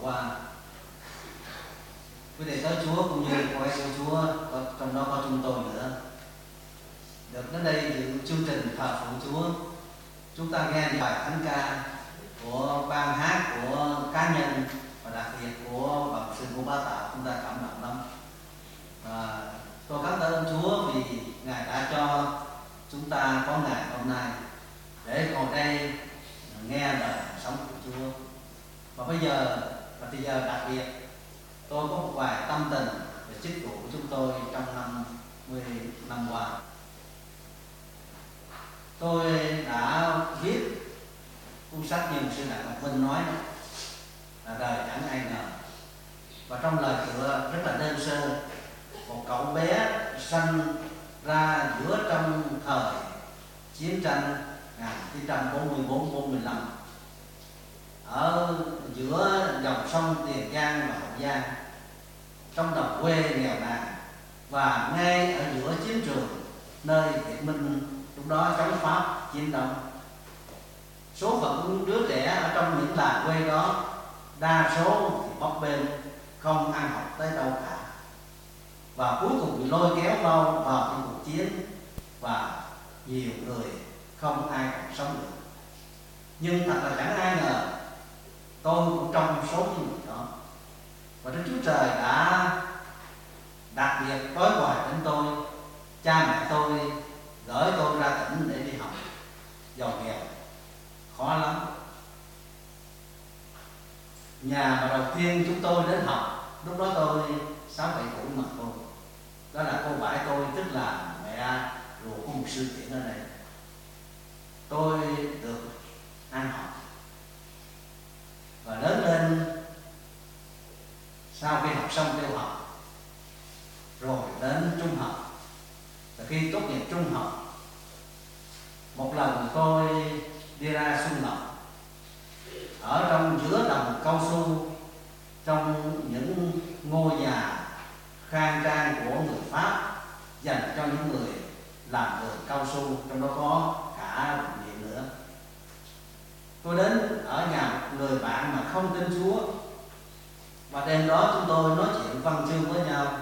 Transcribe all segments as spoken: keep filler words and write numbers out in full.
qua. Quý đệ tới Chúa cũng như cô em của Chúa, trong đó có chúng tôi nữa, được đến đây dự chương trình thờ phượng Chúa. Chúng ta nghe những bài thánh ca của ban hát, của cá nhân và đặc biệt của bằng sư của Bá Tạo, chúng ta cảm động lắm. Và tôi cảm ơn Chúa vì Ngài đã cho chúng ta có ngày hôm nay để ngồi đây nghe lời sống của Chúa. Và bây giờ là bây giờ đặc biệt tôi có một vài tâm tình về chức vụ của chúng tôi trong năm mươi năm qua. Tôi đã viết cuốn sách như sư Đặng Ngọc Minh nói là đời chẳng ai ngờ, và trong lời tựa rất là đơn sơ, một cậu bé sinh ra giữa trong thời chiến tranh một nghìn chín trăm bốn mươi bốn bốn mươi lăm ở giữa dòng sông Tiền Giang và Hậu Giang, trong đồng quê nghèo nàn, và ngay ở giữa chiến trường nơi Việt Minh lúc đó chống Pháp chiến đấu. Số phận đứa trẻ ở trong những làng quê đó đa số thì bấp bênh, không ăn học tới đâu cả, và cuối cùng bị lôi kéo vào vào trong cuộc chiến, và nhiều người không ai còn sống được. Nhưng thật là chẳng ai ngờ tôi cũng trong số những người đó, và Đức Chúa Trời đã đặc biệt tối gọi đến tôi. Cha mẹ tôi gửi tôi ra tỉnh để đi học, giàu nghèo khó lắm. Nhà mà đầu tiên chúng tôi đến học, lúc đó tôi sáu bảy tuổi mà thôi, đó là cô bãi tôi, tức là mẹ ruột của một sư tiện ở đây. Tôi được ăn học và lớn lên. Sau khi học xong tiểu học rồi đến trung học, và khi tốt nghiệp trung học, một lần tôi đi ra Xuân Lộc, ở trong giữa đồng cao su, trong những ngôi nhà khang trang của người Pháp dành cho những người làm vườn cao su, trong đó có cả bệnh viện nữa. Tôi đến ở nhà một người bạn mà không tin Chúa, và đêm đó chúng tôi nói chuyện văn chương với nhau,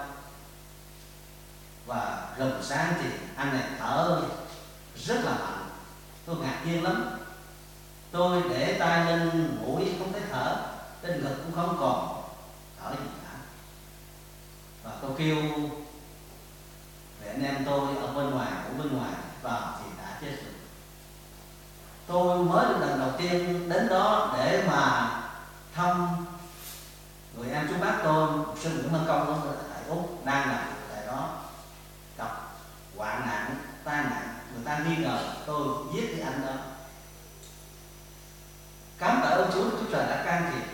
và gần sáng thì anh này thở rất là mạnh. Tôi ngạc nhiên lắm. Tôi để tay lên mũi không thấy thở, trên ngực cũng không còn thở gì cả. Và tôi kêu về anh em tôi ở bên ngoài, ở bên ngoài vào thì đã chết rồi. Tôi mới lần đầu tiên đến đó để mà thăm người em chú bác tôi, sư Nguyễn Văn Công ở tại Úc đang làm tại đó, gặp hoạn nạn, tai nạn, người ta nghi ngờ tôi giết cái anh đó. Cảm tạ ơn Chúa, Chúa Trời đã can thiệp.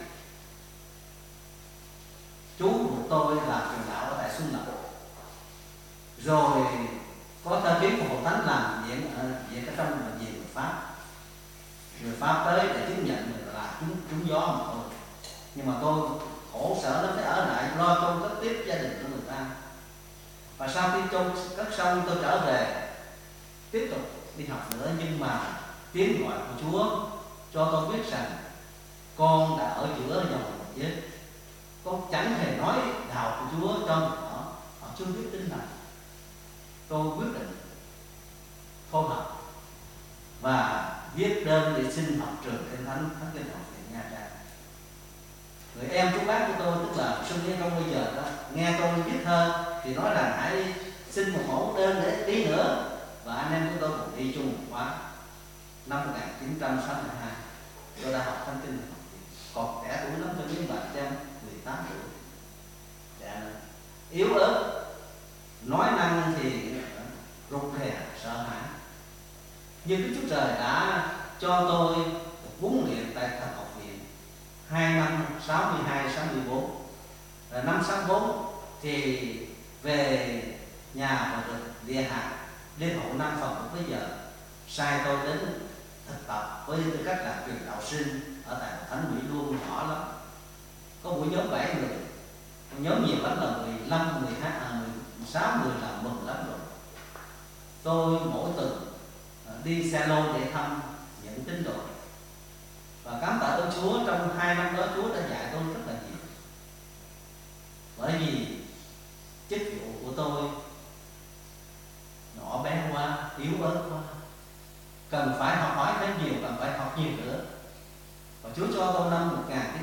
Chú của tôi là truyền đạo ở tại Xuân Lộc, rồi có thơ kiến của Hội Thánh làm viện ở viện ở trong bệnh viện người Pháp. Người Pháp tới để chứng nhận mình là chúng chúng gió mà thôi. Nhưng mà tôi khổ sở lắm, phải ở lại lo chôn cất tiếp gia đình của người ta. Và sau khi chôn cất xong, tôi trở về tiếp tục đi học nữa. Nhưng mà tiếng gọi của Chúa cho tôi biết rằng con đã ở giữa dòng chết. Con chẳng hề nói đạo của Chúa cho người đó, họ chưa biết tin này. Tôi quyết định thôi học và viết đơn để xin học trường Kinh Thánh Thánh Kinh Học viện Nha Trang. Người em chú bác của tôi, tức là Xuân Nghĩa Công bây giờ đó, nghe tôi viết thơ thì nói rằng hãy xin một mẫu đơn để đi nữa, và anh em của tôi cùng đi chung một khóa. Năm một nghìn chín trăm sáu mươi hai tôi đã học Thánh Kinh Học viện, còn trẻ tuổi lắm, tôi biết bạn em mười tám tuổi, trẻ yếu ớt, nói năng thì rụt rè, sợ hãi. Nhưng Đức Chúa Trời đã cho tôi huấn luyện tại Thần học viện hai năm sáu mươi hai sáu mươi bốn. Rồi năm sáu mươi bốn thì về nhà và được địa hạt Liên Hội Nam Phòng lúc bây giờ sai tôi đến thực tập với tư cách là truyền đạo sinh ở tại Thánh Mỹ Luông nhỏ lắm. Có buổi nhóm bảy người, nhóm nhiều lắm là mười lăm, mười hai, mười sáu người là mừng lắm rồi. Tôi mỗi tuần đi xe lô để thăm những tín đồ, và cảm tạ ơn Chúa trong hai năm đó Chúa đã dạy tôi rất là nhiều.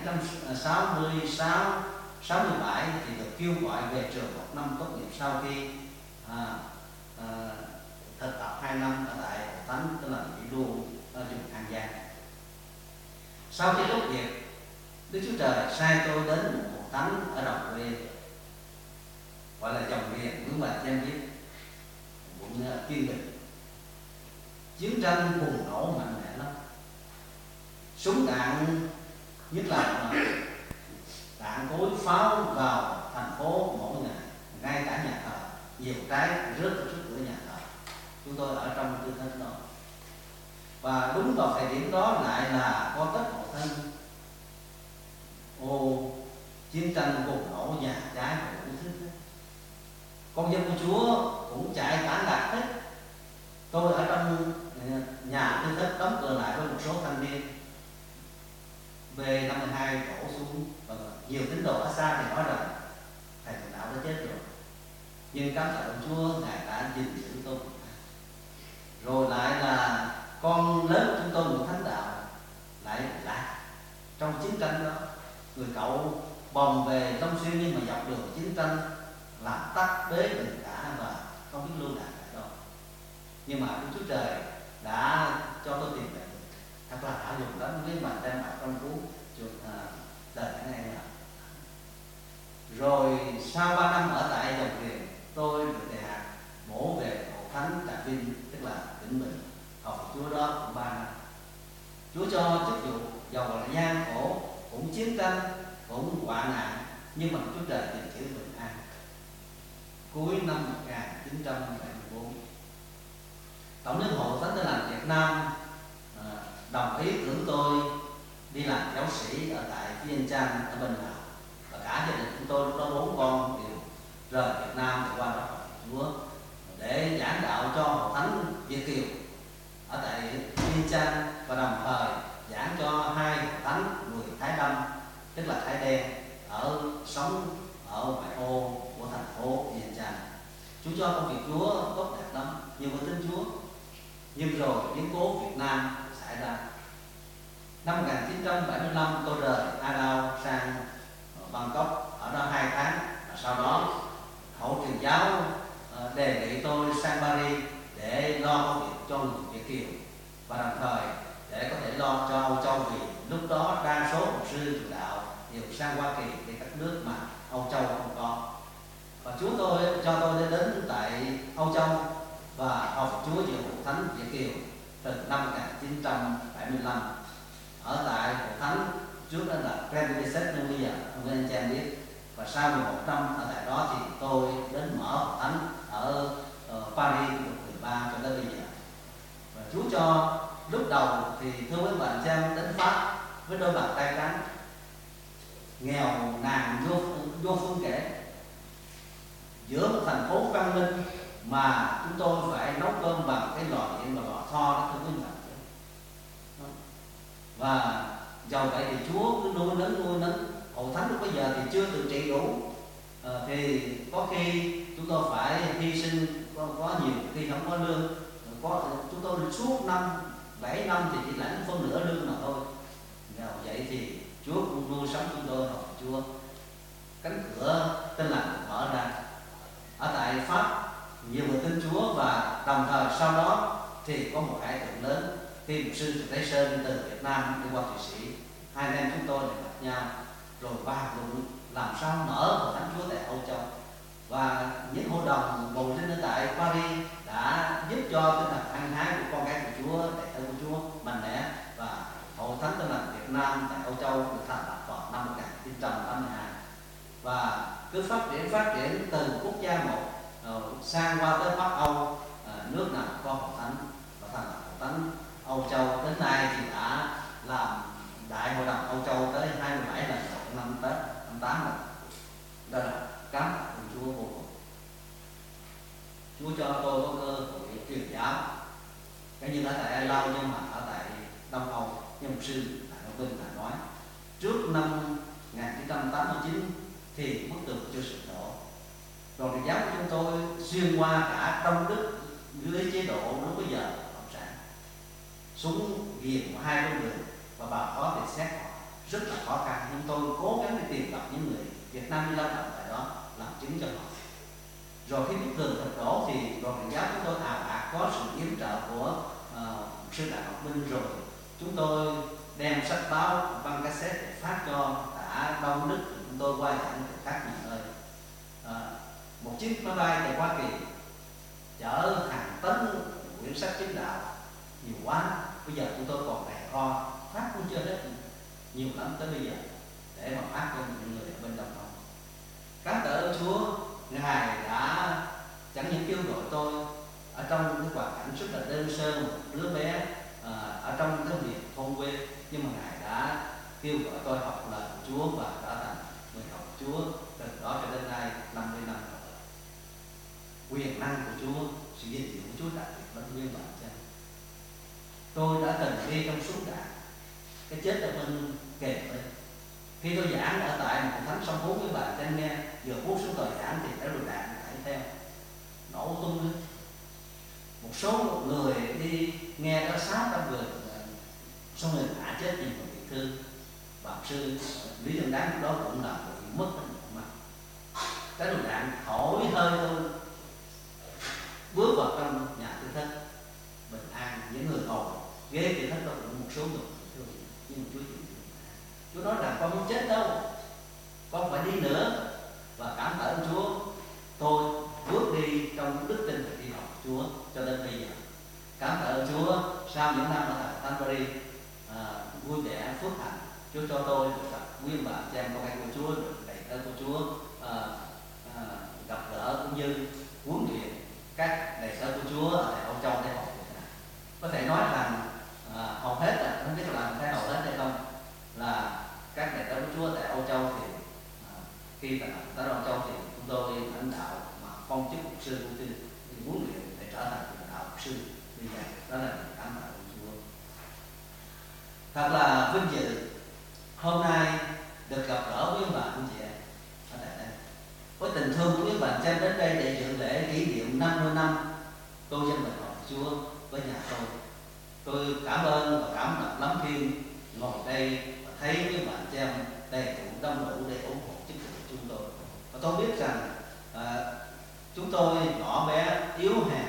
chín trăm sáu mươi sáu sáu mươi bảy thì được kêu gọi về trường một năm tốt nghiệp sau khi à, à, thực tập hai năm ở tại Hội Thánh, tức là Mỹ Đô ở vùng An Giang. Sau khi tốt nghiệp, Đức Chúa Trời sai tôi đến một hội thánh ở đồng quê gọi là dòng miền Nguyễn Bạch Giang Viết, quận Kiên Bình. Chiến tranh bùng nổ mạnh mẽ lắm, súng đạn, nhất là đạn cối pháo vào thành phố mỗi ngày, ngay cả nhà thờ, nhiều trái rớt ở trước cửa nhà thờ. Chúng tôi ở trong tư thế đó, và đúng vào thời điểm đó lại là có tất hộ thân. Ô, chiến tranh bùng nổ, nhà trái đủ thứ. Con dân của Chúa cũng chạy tán lạc hết. Tôi ở trong nhà tư thất đóng cửa lại với một số thanh niên B năm mươi hai đổ xuống, và nhiều tín đồ ở xa thì nói rằng thầy thượng đạo đã chết rồi, nhưng cảm tạ Chúa Ngài đã gìn giữ tôi. Rồi lại là con lớn của chúng tôi, một thánh đạo, lại lạc trong chiến tranh đó. Người cậu bồng về Long Xuyên, nhưng mà dọc đường chiến tranh làm tắt bế tình cả và không biết lưu lạc tại đâu. Nhưng mà Đức Chúa Trời đã cho tôi tìm về được. Thật là đã dùng lắm với bàn tay đọc trong cuốn à, đời anh em ạ. Rồi sau ba năm ở tại dòng Kiền, tôi được đề hạt bổ về Hội Thánh Trà Vinh, tức là tỉnh Bình. Học Chúa đó cũng ba năm. Chúa cho chức vụ giàu là gian khổ, cũng chiến tranh, cũng hoạn nạn, nhưng mà Chúa Trời tìm chữ bình an. Cuối năm một nghìn chín trăm bảy mươi tư, Tổng Liên hội Thánh Tin Lành Việt Nam à, đồng ý cử tôi đi làm giáo sĩ ở tại Viên Chăn ở bên Lào, và cả gia đình chúng tôi lúc đó bốn con đều rời Việt Nam để qua đó học Chúa để giảng đạo cho Hội Thánh Việt Kiều ở tại Viên Chăn, và đồng thời giảng cho hai Hội Thánh người Thái Đông, tức là Thái Đen, ở sống ở ngoại ô của thành phố Viên Chăn. Chúa cho công việc Chúa tốt đẹp lắm, nhiều người tin Chúa. Nhưng rồi biến cố Việt Nam xảy ra. Năm một nghìn chín trăm bảy mươi lăm tôi rời A Đao sang Bangkok, ở đó hai tháng, và sau đó Hội truyền giáo đề nghị tôi sang Paris để lo công việc cho người Việt Kiều, và đồng thời để có thể lo cho Âu Châu, vì lúc đó đa số mục sư truyền đạo đều sang Hoa Kỳ để các nước mà Âu Châu không có. Và Chúa tôi cho tôi đến tại Âu Châu và học Chúa về Hội Thánh Việt Kiều từ năm một nghìn chín trăm bảy mươi lăm. Ở tại Hội Thánh trước đó là Predicat Nulia, ông anh chị em biết. Và sau mười một năm ở tại đó thì tôi đến mở Hội Thánh ở uh, Paris được mười ba cho đến bây giờ. Và Chúa cho lúc đầu thì thưa với bạn Trang đến Pháp với đôi bàn tay trắng, nghèo nàn vô vô phương kể, giữa một thành phố văn minh mà chúng tôi phải nấu cơm bằng cái lò điện và lò tho đó, thưa quý bạn. Và dầu vậy thì Chúa cứ nuôi nấng nuôi nấng. Hội Thánh lúc bây giờ thì chưa tự trị đủ, à, thì có khi chúng tôi phải hy sinh, có, có nhiều khi không có lương, có chúng tôi suốt năm bảy năm thì chỉ lãnh phân nửa lương mà thôi. Dầu vậy thì Chúa cũng nuôi sống chúng tôi. Học Chúa, cánh cửa Tin Lành được mở ra ở tại Pháp, nhiều người tin Chúa, và đồng thời sau đó thì có một cải tượng lớn khi mục sư Trần Thái Sơn từ Việt Nam đi qua Thụy Sĩ. Hai anh em chúng tôi lại gặp nhau rồi bàn luận làm sao mở Hội Thánh Chúa tại Âu Châu, và những hội đồng bầu sinh ở tại Paris đã giúp cho tinh thần hăng hái của con gái của Chúa, đệ tử của Chúa mạnh mẽ, và Hội Thánh Tin Lành Việt Nam tại Âu Châu được thành lập vào năm một nghìn chín trăm tám mươi hai, và cứ phát triển phát triển từ quốc gia một sang qua tới Bắc Âu, à, nước nào có Hội Thánh, và thành lập Hội Thánh Âu Châu. Đến nay thì đã làm đại hội đồng Âu Châu tới hai mươi bảy lần, năm Tết, năm tám lần. Đó là cảm tạ Chúa vô cùng. Chúa cho tôi có cơ hội truyền giáo, cái như ở tại Ai Lao, nhưng mà ở tại Đông Âu, như mục sư tại Đông Vinh đã nói, trước năm một nghìn chín trăm tám mươi chín thì bức tường chưa sụp đổ. Rồi truyền giáo của chúng tôi xuyên qua cả Đông Đức dưới chế độ lúc bây giờ cộng sản, súng ghiền hai con đường, và bà có thể xét họ. rất là khó khăn, nhưng tôi cố gắng đi tìm gặp những người Việt Nam đi lao động tại đó làm chứng cho họ. Rồi khi bức tường sụp đổ thì đoàn Phật giáo chúng tôi ào ạt có sự yểm trợ của uh, sư Đại Ngọc Minh, rồi chúng tôi đem sách báo băng cassette để phát cho cả Đông Đức, chúng tôi quay ảnh từ các nhiều nơi. À, một chiếc máy bay từ Hoa Kỳ chở hàng tấn quyển sách chứng đạo nhiều quá, bây giờ chúng tôi còn đầy kho, phát cũng chưa hết, nhiều lắm tới bây giờ để mà phát cho những người ở bên Đông Âu. Cảm tạ ơn Chúa, Ngài đã chẳng những kêu gọi tôi ở trong cái hoàn cảnh rất là đơn sơ, một đứa bé à, ở trong cái miền thôn quê, nhưng mà Ngài đã kêu gọi tôi học lời của Chúa và trở thành người học Chúa từ đó cho đến nay năm mươi năm rồi. Quyền năng của Chúa, sự gìn giữ của Chúa đặc biệt lớn như bạn cha. Tôi đã từng đi trong súng đạn, cái chết ở bên kề bên. Khi tôi giảng ở tại một thánh sông Phú với bạn cha nghe, vừa phút xuống tôi giảng thì cái lựu đạn chạy theo, nổ tung lên. Một số người đi nghe có sáu trăm người, số người đã chết nhưng mà bị thương. Bác sư Lý Trần Đáng đó cũng là một bị mất mặt. Cái lựu đạn thổi hơi tôi bước vào trong nhà tư thất bình an, những người ngồi ghế tư thất đó cũng một số người thương, nhưng mà Chúa chịu. Chúa nói rằng con không chết đâu, con phải đi nữa, và cảm tạ ơn Chúa, tôi bước đi trong đức tin và đi học Chúa cho đến bây giờ. Cảm tạ ơn Chúa, sau những năm ở tại Canterbury à, vui vẻ phước hạnh, Chúa cho tôi được gặp nguyên bạn cha em con cái của Chúa, được đầy tớ của Chúa, à, à, gặp gỡ cũng như huấn luyện các đầy tớ của Chúa ở tại Âu Châu để học Việt Nam. Có thể nói rằng à, hầu hết là không biết là làm thế hầu hết hay không, là các đầy tớ của Chúa tại Âu Châu thì à, khi tại tới Âu Châu thì chúng tôi lãnh đạo mà phong chức mục sư cũng tin huấn luyện để trở thành truyền đạo mục sư bây giờ. Đó là cảm tạ của Chúa. Thật là vinh dự hôm nay được gặp gỡ với bà anh chị em ở tại đây. Với tình thương của các bạn xem đến đây để dự lễ kỷ niệm năm mươi năm tôi dân bệnh học Chúa với nhà tôi. Tôi cảm ơn và cảm động lắm khi ngồi đây và thấy các bạn xem đầy đủ đông đủ để ủng hộ chức vụ của chúng tôi. Và tôi biết rằng à, chúng tôi nhỏ bé yếu hèn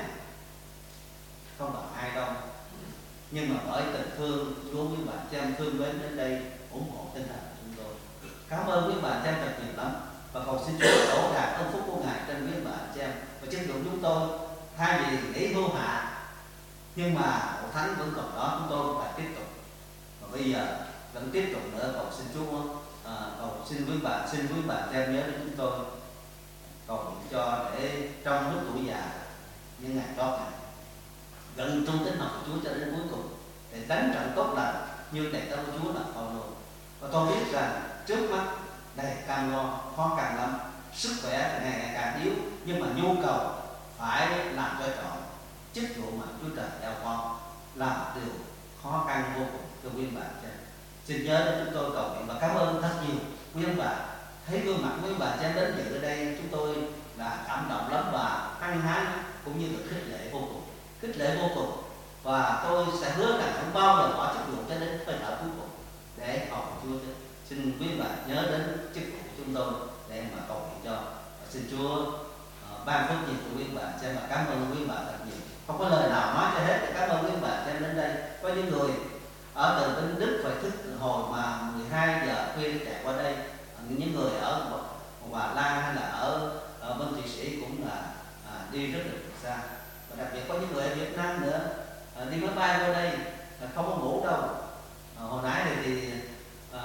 không bằng ai đâu, nhưng mà bởi tình thương Chúa với bạn xem thương mến đến đây ủng hộ tinh thần của chúng tôi. Cảm ơn quý bạn xem thật nhiều lắm, và cầu xin Chúa đổ đạt ơn phúc của Ngài trên quý bạn xem và chức vụ chúng tôi. Thay vì nghĩ hưu hạ, nhưng mà Hội Thánh vẫn còn đó, chúng tôi phải tiếp tục. Và bây giờ vẫn tiếp tục nữa cầu xin Chúa, à, cầu xin quý bạn, xin quý bạn xem nhớ đến chúng tôi, cầu nguyện cho để trong lúc tuổi già những ngày đó này gần trung tín học của Chúa cho đến cuối cùng, để đánh trận tốt lành như đầy tớ của Chúa là Phaolô. Và tôi biết rằng trước mắt đầy cam go, khó khăn lắm, sức khỏe ngày ngày càng yếu, nhưng mà nhu cầu phải làm cho trọn chức vụ mà Chúa Trời giao con là một điều khó khăn vô cùng thưa quý bạn. Xin nhớ đến chúng tôi cầu nguyện và cảm ơn rất nhiều quý ông bà. Thấy gương mặt quý bà cha đến dự ở đây, chúng tôi là cảm động lắm và hăng hái cũng như được khích lệ vô cùng, khích lệ vô cùng. Và tôi sẽ hứa rằng không bao giờ bỏ chức vụ cho đến hơi thở cuối cùng để cầu Chúa. Xin quý bà nhớ đến chức vụ của chúng tôi để mà cầu nguyện cho. Và xin Chúa uh, ban phước nhiều của quý bà cha, mà cảm ơn quý bà thật nhiều. Không có lời nào nói cho hết để cảm ơn quý bà cha đến đây. Có những người ở từ bên Đức phải thức hồi mà mười hai giờ khuya để chạy qua đây. Những người ở Hòa Lan hay là ở, ở bên Thụy Sĩ cũng là à, đi rất là xa. Và đặc biệt có những người ở Việt Nam nữa à, đi máy bay qua đây là không có ngủ đâu. À, hồi nãy thì, thì à,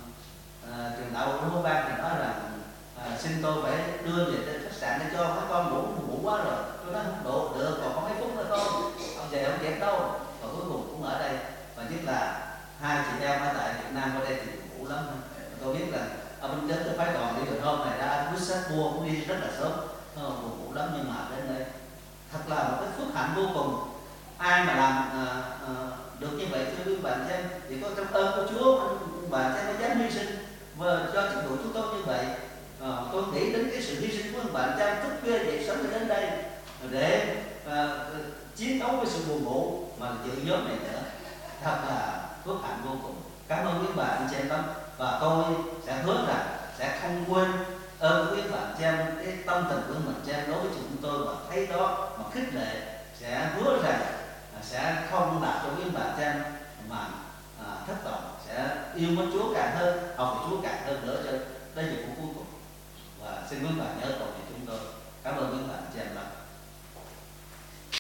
à, trường đạo của Hữu Ban thì nói rằng à, xin tôi phải đưa về đến khách sạn để cho các con ngủ ngủ quá rồi. Tôi nói không đủ được, còn có mấy phút nữa thôi, ông về không kịp đâu. Và cuối cùng cũng ở đây, và nhất là hai chị em ở tại Việt Nam qua đây thì ngủ lắm. Tôi biết là ở bên đến tôi phải còn đi rồi, hôm này ra bút sách mua cũng đi rất là sớm, buồn ngủ lắm, nhưng mà đến đây thật là một cái phước hạnh vô cùng. Ai mà làm à, à, được như vậy thưa quý bạn xem thì có trong ơn của Chúa, bạn xem có dám hy sinh và cho chức vụ chúng tôi như vậy. À, tôi nghĩ đến cái sự hy sinh của bạn xem thức khuya dậy sớm để đến đây để à, chiến đấu với sự buồn ngủ mà dự nhóm này nữa, thật là phước hạnh vô cùng. Cảm ơn quý bạn xem lắm. và tôi sẽ hứa rằng sẽ không quên ơn của quý bạn chị em, cái tâm tình của mình chị em đối với chúng tôi, và thấy đó mà khích lệ, sẽ hứa rằng sẽ không làm cho quý bạn chị em mà à, thất vọng, sẽ yêu mến Chúa càng hơn, học về Chúa càng hơn nữa cho đến giờ phút cuối cùng. Và xin quý bạn nhớ tội cho chúng tôi. Cảm ơn quý bạn chị em.